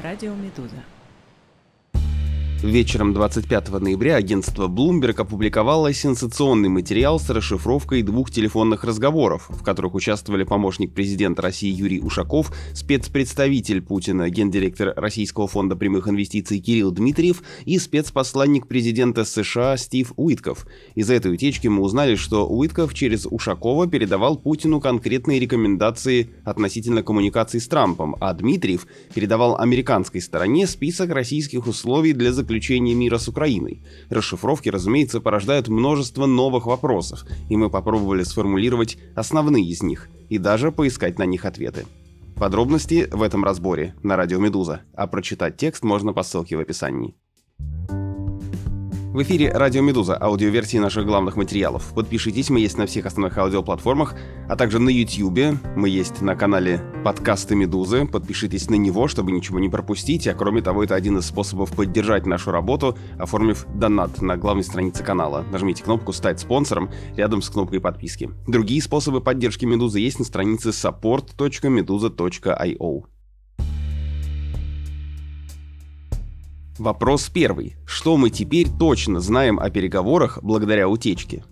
Радио Медуза. Вечером 25 ноября агентство Bloomberg опубликовало сенсационный материал с расшифровкой двух телефонных разговоров, в которых участвовали помощник президента России Юрий Ушаков, спецпредставитель Путина, гендиректор Российского фонда прямых инвестиций Кирилл Дмитриев и спецпосланник президента США Стив Уитков. Из этой утечки мы узнали, что Уитков через Ушакова передавал Путину конкретные рекомендации относительно коммуникаций с Трампом, а Дмитриев передавал американской стороне список российских условий для заключения мира с Украиной. Расшифровки, разумеется, порождают множество новых вопросов, и мы попробовали сформулировать основные из них и даже поискать на них ответы. Подробности в этом разборе на Радио Медуза, а прочитать текст можно по ссылке в описании. В эфире Радио Медуза, аудиоверсии наших главных материалов. Подпишитесь, мы есть на всех основных аудиоплатформах, а также на YouTube. Мы есть на канале «Подкасты Медузы». Подпишитесь на него, чтобы ничего не пропустить. А кроме того, это один из способов поддержать нашу работу, оформив донат на главной странице канала. Нажмите кнопку «Стать спонсором» рядом с кнопкой подписки. Другие способы поддержки Медузы есть на странице support.meduza.io. Вопрос первый. Что мы теперь точно знаем о переговорах благодаря утечке?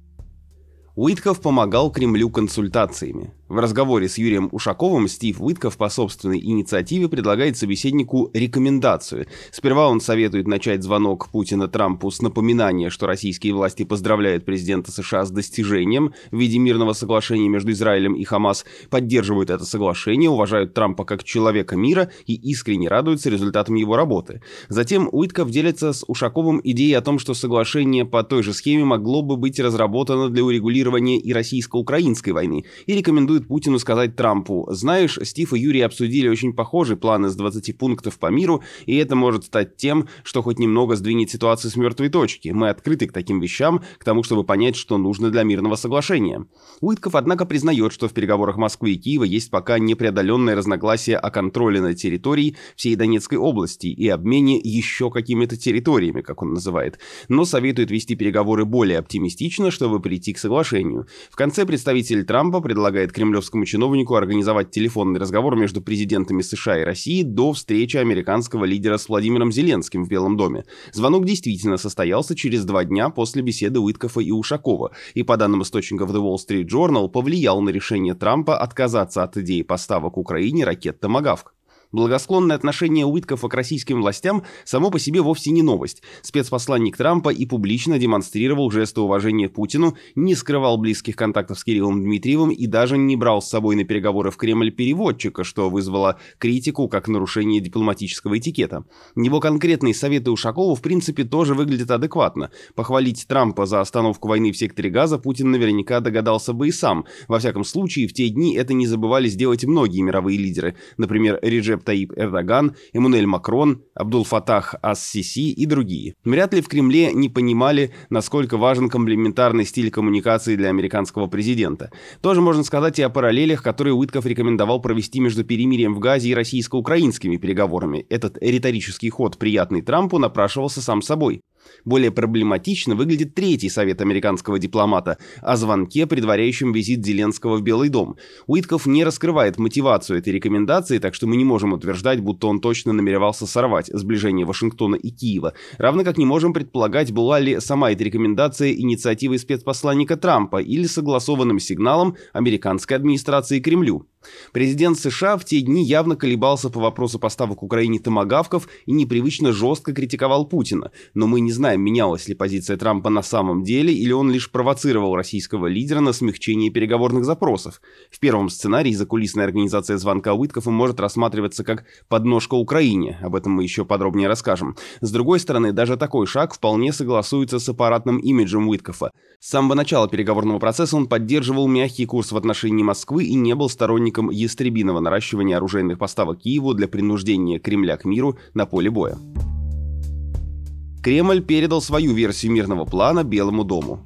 Уитков помогал Кремлю консультациями. В разговоре с Юрием Ушаковым Стив Уитков по собственной инициативе предлагает собеседнику рекомендацию. Сперва он советует начать звонок Путина Трампу с напоминания, что российские власти поздравляют президента США с достижением в виде мирного соглашения между Израилем и Хамас, поддерживают это соглашение, уважают Трампа как человека мира и искренне радуются результатам его работы. Затем Уитков делится с Ушаковым идеей о том, что соглашение по той же схеме могло бы быть разработано для урегулирования и российско-украинской войны, и рекомендует Путину сказать Трампу: «Знаешь, Стив и Юрий обсудили очень похожий план из 20 пунктов по миру, и это может стать тем, что хоть немного сдвинет ситуацию с мертвой точки. Мы открыты к таким вещам, к тому, чтобы понять, что нужно для мирного соглашения». Уитков, однако, признает, что в переговорах Москвы и Киева есть пока непреодоленное разногласие о контроле над территорией всей Донецкой области и обмене еще какими-то территориями, как он называет, но советует вести переговоры более оптимистично, чтобы прийти к соглашению. В конце представитель Трампа предлагает кремлевскому чиновнику организовать телефонный разговор между президентами США и России до встречи американского лидера с Владимиром Зеленским в Белом доме. Звонок действительно состоялся через 2 дня после беседы Уиткова и Ушакова, и, по данным источников The Wall Street Journal, повлиял на решение Трампа отказаться от идеи поставок Украине ракет «Томагавк». Благосклонное отношение Уиткова к российским властям само по себе вовсе не новость. Спецпосланник Трампа и публично демонстрировал жесты уважения Путину, не скрывал близких контактов с Кириллом Дмитриевым и даже не брал с собой на переговоры в Кремль переводчика, что вызвало критику как нарушение дипломатического этикета. Его конкретные советы Ушакову в принципе тоже выглядят адекватно. Похвалить Трампа за остановку войны в секторе Газа Путин наверняка догадался бы и сам. Во всяком случае, в те дни это не забывали сделать многие мировые лидеры. Например, Реджеп Таип Эрдоган, Эммануэль Макрон, Абдул-Фатах ас-Сиси и другие. Вряд ли в Кремле не понимали, насколько важен комплементарный стиль коммуникации для американского президента. Тоже можно сказать и о параллелях, которые Уитков рекомендовал провести между перемирием в Газе и российско-украинскими переговорами. Этот риторический ход, приятный Трампу, напрашивался сам собой. Более проблематично выглядит третий совет американского дипломата о звонке, предваряющем визит Зеленского в Белый дом. Уитков не раскрывает мотивацию этой рекомендации, так что мы не можем утверждать, будто он точно намеревался сорвать сближение Вашингтона и Киева. Равно как не можем предполагать, была ли сама эта рекомендация инициативой спецпосланника Трампа или согласованным сигналом американской администрации Кремлю. Президент США в те дни явно колебался по вопросу поставок Украине томагавков и непривычно жестко критиковал Путина. Но мы не знаем, менялась ли позиция Трампа на самом деле, или он лишь провоцировал российского лидера на смягчение переговорных запросов. В первом сценарии закулисная организация звонка Уиткова может рассматриваться как подножка Украине, об этом мы еще подробнее расскажем. С другой стороны, даже такой шаг вполне согласуется с аппаратным имиджем Уиткова. С самого начала переговорного процесса он поддерживал мягкий курс в отношении Москвы и не был сторонником ястребиного наращивания оружейных поставок Киеву для принуждения Кремля к миру на поле боя. Кремль передал свою версию мирного плана Белому дому.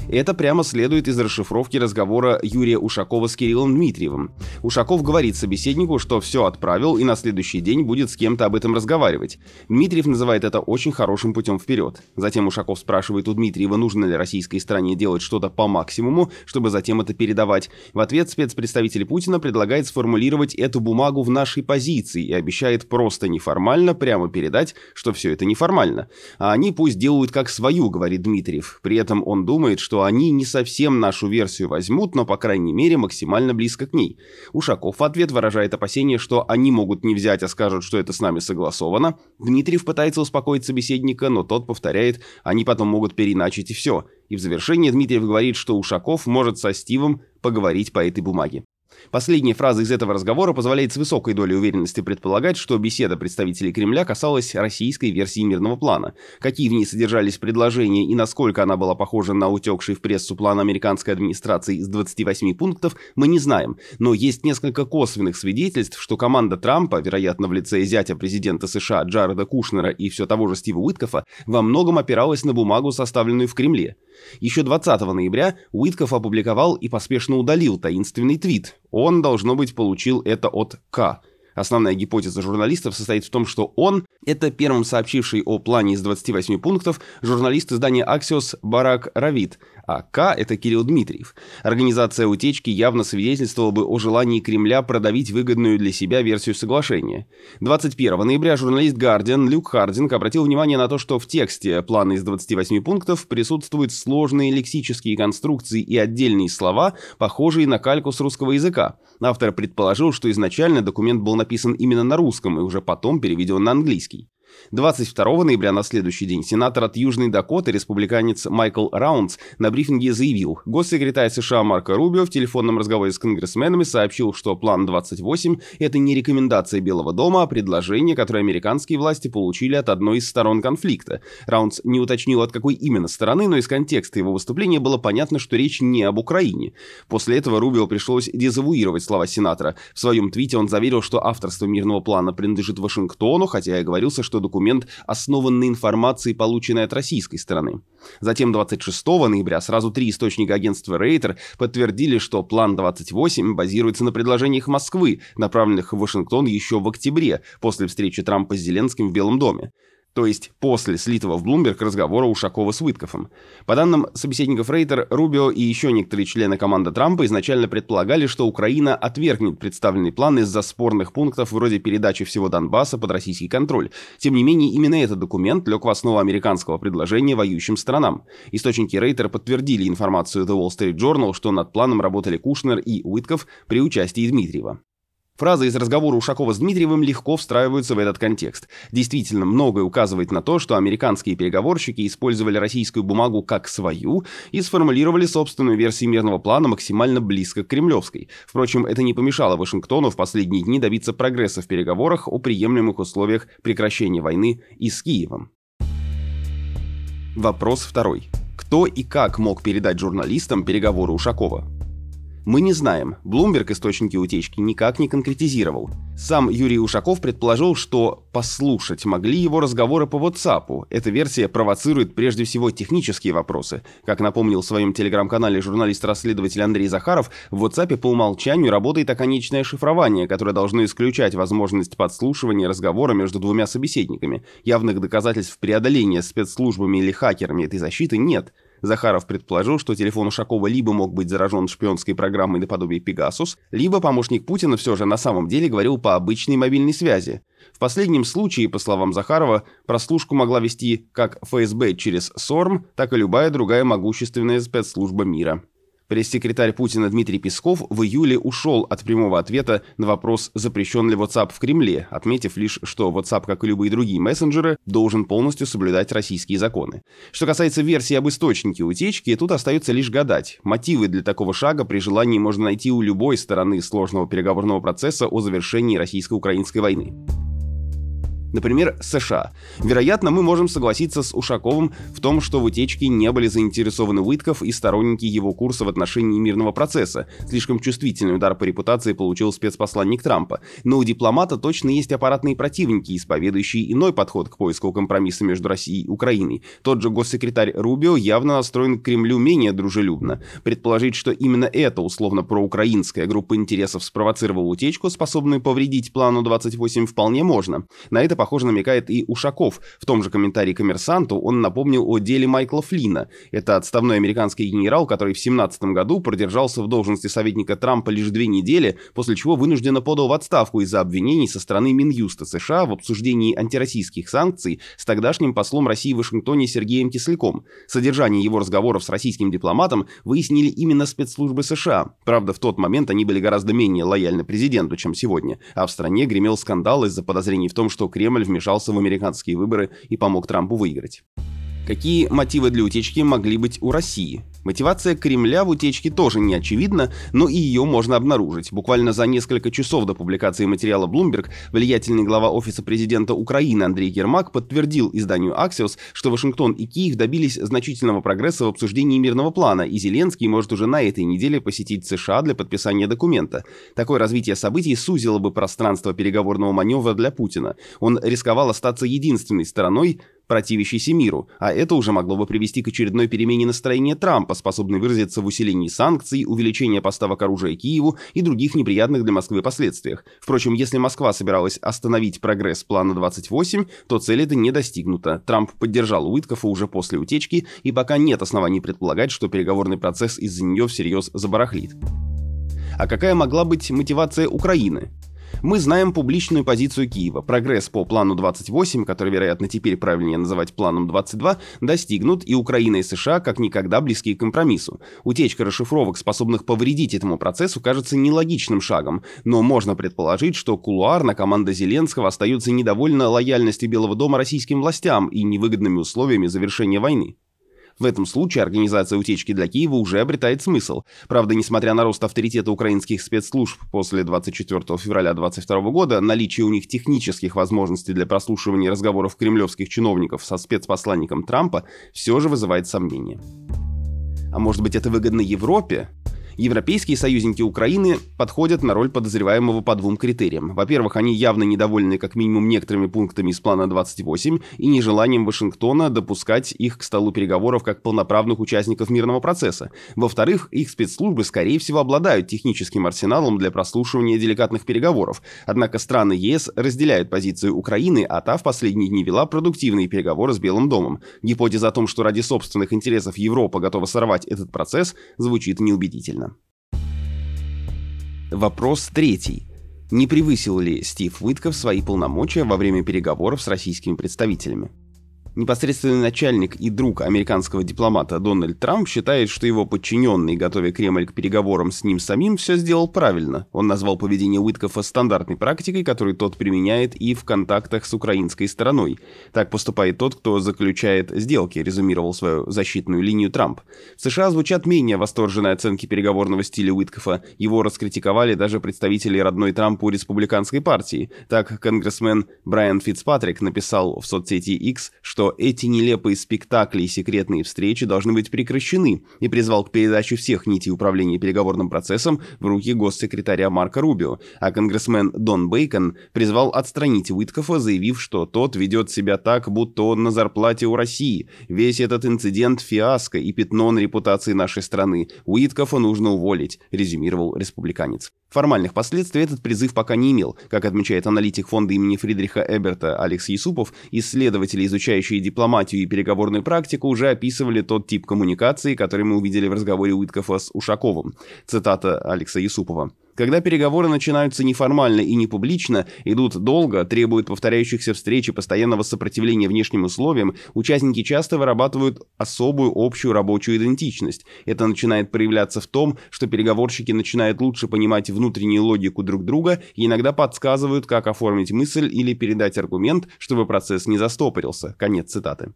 Это прямо следует из расшифровки разговора Юрия Ушакова с Кириллом Дмитриевым. Ушаков говорит собеседнику, что все отправил и на следующий день будет с кем-то об этом разговаривать. Дмитриев называет это очень хорошим путем вперед. Затем Ушаков спрашивает у Дмитриева, нужно ли российской стороне делать что-то по максимуму, чтобы затем это передавать. В ответ спецпредставитель Путина предлагает сформулировать эту бумагу в нашей позиции и обещает просто неформально прямо передать, что все это неформально. А они пусть делают как свою, говорит Дмитриев. При этом он думает, что они не совсем нашу версию возьмут, но, по крайней мере, максимально близко к ней. Ушаков в ответ выражает опасение, что они могут не взять, а скажут, что это с нами согласовано. Дмитриев пытается успокоить собеседника, но тот повторяет, они потом могут переиначить и все. И в завершение Дмитриев говорит, что Ушаков может со Стивом поговорить по этой бумаге. Последняя фраза из этого разговора позволяет с высокой долей уверенности предполагать, что беседа представителей Кремля касалась российской версии мирного плана. Какие в ней содержались предложения и насколько она была похожа на утекший в прессу план американской администрации из 28 пунктов, мы не знаем. Но есть несколько косвенных свидетельств, что команда Трампа, вероятно в лице зятя президента США Джареда Кушнера и все того же Стива Уиткофа, во многом опиралась на бумагу, составленную в Кремле. Еще 20 ноября Уиткоф опубликовал и поспешно удалил таинственный твит. Он, должно быть, получил это от К. Основная гипотеза журналистов состоит в том, что он – это первым сообщивший о плане из 28 пунктов журналист издания Axios Барак Равид, а К – это Кирилл Дмитриев. Организация утечки явно свидетельствовала бы о желании Кремля продавить выгодную для себя версию соглашения. 21 ноября журналист Guardian Люк Хардинг обратил внимание на то, что в тексте плана из 28 пунктов присутствуют сложные лексические конструкции и отдельные слова, похожие на кальку с русского языка. Автор предположил, что изначально документ был написан именно на русском и уже потом переведен на английский. 22 ноября на следующий день сенатор от Южной Дакоты, республиканец Майкл Раундс, на брифинге заявил, госсекретарь США Марко Рубио в телефонном разговоре с конгрессменами сообщил, что план 28 – это не рекомендация Белого дома, а предложение, которое американские власти получили от одной из сторон конфликта. Раундс не уточнил, от какой именно стороны, но из контекста его выступления было понятно, что речь не об Украине. После этого Рубио пришлось дезавуировать слова сенатора. В своем твите он заверил, что авторство мирного плана принадлежит Вашингтону, хотя и оговорился, что документ основан на информации, полученной от российской стороны. Затем 26 ноября сразу 3 источника агентства Рейтер подтвердили, что план 28 базируется на предложениях Москвы, направленных в Вашингтон еще в октябре, после встречи Трампа с Зеленским в Белом доме. То есть после слитого в Bloomberg разговора Ушакова с Уиткофом. По данным собеседников Рейтер, Рубио и еще некоторые члены команды Трампа изначально предполагали, что Украина отвергнет представленный план из-за спорных пунктов вроде передачи всего Донбасса под российский контроль. Тем не менее, именно этот документ лег в основу американского предложения воюющим сторонам. Источники Рейтер подтвердили информацию The Wall Street Journal, что над планом работали Кушнер и Уиткоф при участии Дмитриева. Фразы из разговора Ушакова с Дмитриевым легко встраиваются в этот контекст. Действительно, многое указывает на то, что американские переговорщики использовали российскую бумагу как свою и сформулировали собственную версию мирного плана максимально близко к кремлевской. Впрочем, это не помешало Вашингтону в последние дни добиться прогресса в переговорах о приемлемых условиях прекращения войны и с Киевом. Вопрос второй. Кто и как мог передать журналистам переговоры Ушакова? Мы не знаем. Bloomberg источники утечки никак не конкретизировал. Сам Юрий Ушаков предположил, что послушать могли его разговоры по WhatsApp. Эта версия провоцирует прежде всего технические вопросы. Как напомнил в своем телеграм-канале журналист-расследователь Андрей Захаров, в WhatsApp по умолчанию работает оконечное шифрование, которое должно исключать возможность подслушивания разговора между двумя собеседниками. Явных доказательств преодоления спецслужбами или хакерами этой защиты нет. Захаров предположил, что телефон Ушакова либо мог быть заражен шпионской программой наподобие Pegasus, либо помощник Путина все же на самом деле говорил по обычной мобильной связи. В последнем случае, по словам Захарова, прослушку могла вести как ФСБ через СОРМ, так и любая другая могущественная спецслужба мира. Пресс-секретарь Путина Дмитрий Песков в июле ушел от прямого ответа на вопрос, запрещен ли WhatsApp в Кремле, отметив лишь, что WhatsApp, как и любые другие мессенджеры, должен полностью соблюдать российские законы. Что касается версии об источнике утечки, тут остается лишь гадать. Мотивы для такого шага при желании можно найти у любой стороны сложного переговорного процесса о завершении российско-украинской войны. Например, США. Вероятно, мы можем согласиться с Ушаковым в том, что в утечке не были заинтересованы Уитков и сторонники его курса в отношении мирного процесса. Слишком чувствительный удар по репутации получил спецпосланник Трампа. Но у дипломата точно есть аппаратные противники, исповедующие иной подход к поиску компромисса между Россией и Украиной. Тот же госсекретарь Рубио явно настроен к Кремлю менее дружелюбно. Предположить, что именно эта условно проукраинская группа интересов спровоцировала утечку, способную повредить плану 28, вполне можно. На это, похоже, намекает и Ушаков. В том же комментарии «Коммерсанту» он напомнил о деле Майкла Флина. Это отставной американский генерал, который в 2017 году продержался в должности советника Трампа лишь 2 недели, после чего вынужденно подал в отставку из-за обвинений со стороны Минюста США в обсуждении антироссийских санкций с тогдашним послом России в Вашингтоне Сергеем Кисляком. Содержание его разговоров с российским дипломатом выяснили именно спецслужбы США. Правда, в тот момент они были гораздо менее лояльны президенту, чем сегодня, а в стране гремел скандал из-за подозрений в том, что Кремль вмешался в американские выборы и помог Трампу выиграть. Какие мотивы для утечки могли быть у России? Мотивация Кремля в утечке тоже не очевидна, но и ее можно обнаружить. Буквально за несколько часов до публикации материала Bloomberg влиятельный глава Офиса президента Украины Андрей Ермак подтвердил изданию Axios, что Вашингтон и Киев добились значительного прогресса в обсуждении мирного плана, и Зеленский может уже на этой неделе посетить США для подписания документа. Такое развитие событий сузило бы пространство переговорного маневра для Путина. Он рисковал остаться единственной стороной, противящейся миру, а это уже могло бы привести к очередной перемене настроения Трампа, способной выразиться в усилении санкций, увеличении поставок оружия Киеву и других неприятных для Москвы последствиях. Впрочем, если Москва собиралась остановить прогресс плана 28, то цель эта не достигнута. Трамп поддержал Уиткофа уже после утечки, и пока нет оснований предполагать, что переговорный процесс из-за нее всерьез забарахлит. А какая могла быть мотивация Украины? Мы знаем публичную позицию Киева. Прогресс по плану 28, который, вероятно, теперь правильнее называть планом 22, достигнут, и Украина и США как никогда близки к компромиссу. Утечка расшифровок, способных повредить этому процессу, кажется нелогичным шагом, но можно предположить, что кулуарно команда Зеленского остается недовольна лояльностью Белого дома российским властям и невыгодными условиями завершения войны. В этом случае организация утечки для Киева уже обретает смысл. Правда, несмотря на рост авторитета украинских спецслужб после 24 февраля 2022 года, наличие у них технических возможностей для прослушивания разговоров кремлевских чиновников со спецпосланником Трампа все же вызывает сомнения. А может быть, это выгодно Европе? Европейские союзники Украины подходят на роль подозреваемого по 2 критериям. Во-первых, они явно недовольны как минимум некоторыми пунктами из плана 28 и нежеланием Вашингтона допускать их к столу переговоров как полноправных участников мирного процесса. Во-вторых, их спецслужбы, скорее всего, обладают техническим арсеналом для прослушивания деликатных переговоров. Однако страны ЕС разделяют позицию Украины, а та в последние дни вела продуктивные переговоры с Белым домом. Гипотеза о том, что ради собственных интересов Европа готова сорвать этот процесс, звучит неубедительно. Вопрос 3. Не превысил ли Стив Уитков свои полномочия во время переговоров с российскими представителями? Непосредственный начальник и друг американского дипломата Дональд Трамп считает, что его подчиненный, готовя Кремль к переговорам с ним самим, все сделал правильно. Он назвал поведение Уиткофа стандартной практикой, которую тот применяет и в контактах с украинской стороной. Так поступает тот, кто заключает сделки, резюмировал свою защитную линию Трамп. В США звучат менее восторженные оценки переговорного стиля Уиткофа. Его раскритиковали даже представители родной Трампу республиканской партии. Так, конгрессмен Брайан Фицпатрик написал в соцсети X, что эти нелепые спектакли и секретные встречи должны быть прекращены, и призвал к передаче всех нитей управления переговорным процессом в руки госсекретаря Марко Рубио, а конгрессмен Дон Бейкон призвал отстранить Уиткофа, заявив, что тот ведет себя так, будто он на зарплате у России. Весь этот инцидент – фиаско и пятно на репутации нашей страны. Уиткофа нужно уволить, резюмировал республиканец. Формальных последствий этот призыв пока не имел. Как отмечает аналитик фонда имени Фридриха Эберта Алекс Юсупов, исследователи, изучающие дипломатию и переговорную практику, уже описывали тот тип коммуникации, который мы увидели в разговоре Уиткофа с Ушаковым. Цитата Алекса Юсупова. Когда переговоры начинаются неформально и не публично, идут долго, требуют повторяющихся встреч и постоянного сопротивления внешним условиям, участники часто вырабатывают особую общую рабочую идентичность. Это начинает проявляться в том, что переговорщики начинают лучше понимать внутреннюю логику друг друга и иногда подсказывают, как оформить мысль или передать аргумент, чтобы процесс не застопорился. Конец цитаты.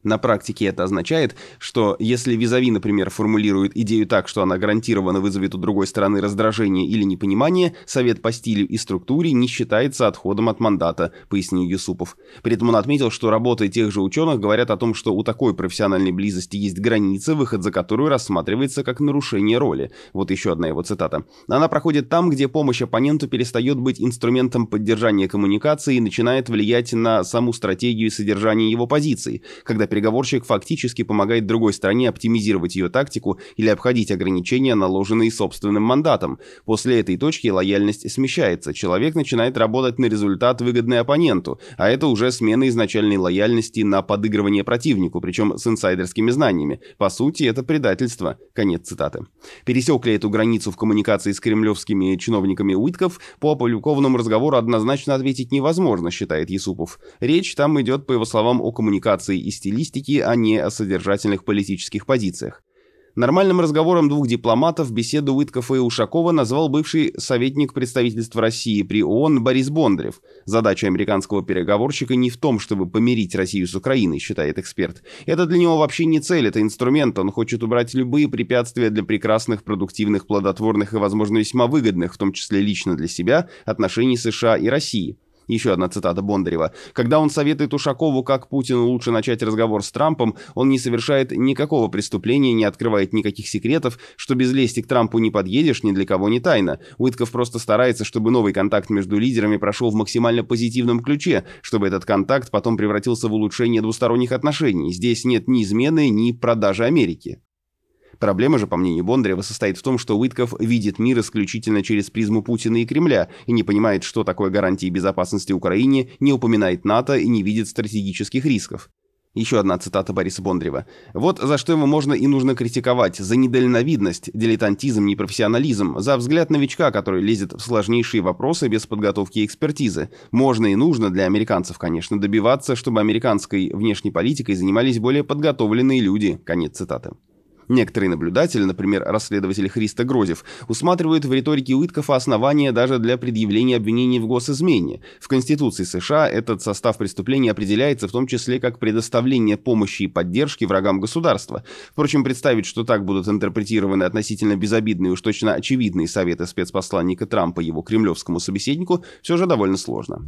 На практике это означает, что если визави, например, формулирует идею так, что она гарантированно вызовет у другой стороны раздражение или непонимание, совет по стилю и структуре не считается отходом от мандата, пояснил Юсупов. При этом он отметил, что работы тех же ученых говорят о том, что у такой профессиональной близости есть граница, выход за которую рассматривается как нарушение роли. Вот еще одна его цитата. Она проходит там, где помощь оппоненту перестает быть инструментом поддержания коммуникации и начинает влиять на саму стратегию и содержание его позиции, когда переговорщик фактически помогает другой стороне оптимизировать ее тактику или обходить ограничения, наложенные собственным мандатом. После этой точки лояльность смещается, человек начинает работать на результат, выгодный оппоненту, а это уже смена изначальной лояльности на подыгрывание противнику, причем с инсайдерскими знаниями. По сути, это предательство. Конец цитаты. Пересек ли эту границу в коммуникации с кремлевскими чиновниками Уитков, по опубликованному разговору однозначно ответить невозможно, считает Юсупов. Речь там идет, по его словам, о коммуникации и стилистике, а не о содержательных политических позициях. Нормальным разговором двух дипломатов беседу Уиткофа и Ушакова назвал бывший советник представительства России при ООН Борис Бондарев. Задача американского переговорщика не в том, чтобы помирить Россию с Украиной, считает эксперт. Это для него вообще не цель, это инструмент. Он хочет убрать любые препятствия для прекрасных, продуктивных, плодотворных и, возможно, весьма выгодных, в том числе лично для себя, отношений США и России. Еще одна цитата Бондарева. Когда он советует Ушакову, как Путину лучше начать разговор с Трампом, он не совершает никакого преступления, не открывает никаких секретов, что без лести к Трампу не подъедешь, ни для кого не тайна. Уитков просто старается, чтобы новый контакт между лидерами прошел в максимально позитивном ключе, чтобы этот контакт потом превратился в улучшение двусторонних отношений. Здесь нет ни измены, ни продажи Америки. Проблема же, по мнению Бондарева, состоит в том, что Уитков видит мир исключительно через призму Путина и Кремля и не понимает, что такое гарантии безопасности Украине, не упоминает НАТО и не видит стратегических рисков. Еще одна цитата Бориса Бондарева. «Вот за что его можно и нужно критиковать. За недальновидность, дилетантизм, непрофессионализм, за взгляд новичка, который лезет в сложнейшие вопросы без подготовки и экспертизы. Можно и нужно для американцев, конечно, добиваться, чтобы американской внешней политикой занимались более подготовленные люди». Конец цитаты. Некоторые наблюдатели, например, расследователь Христо Грозев, усматривают в риторике Уиткофа основания даже для предъявления обвинений в госизмене. В Конституции США этот состав преступления определяется в том числе как предоставление помощи и поддержки врагам государства. Впрочем, представить, что так будут интерпретированы относительно безобидные и уж точно очевидные советы спецпосланника Трампа его кремлевскому собеседнику, все же довольно сложно.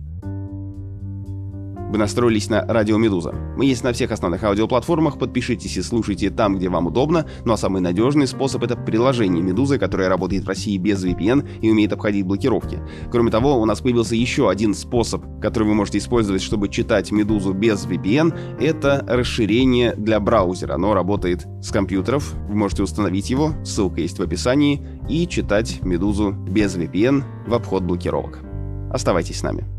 Вы настроились на Радио Медуза. Мы есть на всех основных аудиоплатформах, подпишитесь и слушайте там, где вам удобно, ну а самый надежный способ — это приложение Медузы, которое работает в России без VPN и умеет обходить блокировки. Кроме того, у нас появился еще один способ, который вы можете использовать, чтобы читать Медузу без VPN, это расширение для браузера. Оно работает с компьютеров, вы можете установить его, ссылка есть в описании, и читать Медузу без VPN в обход блокировок. Оставайтесь с нами.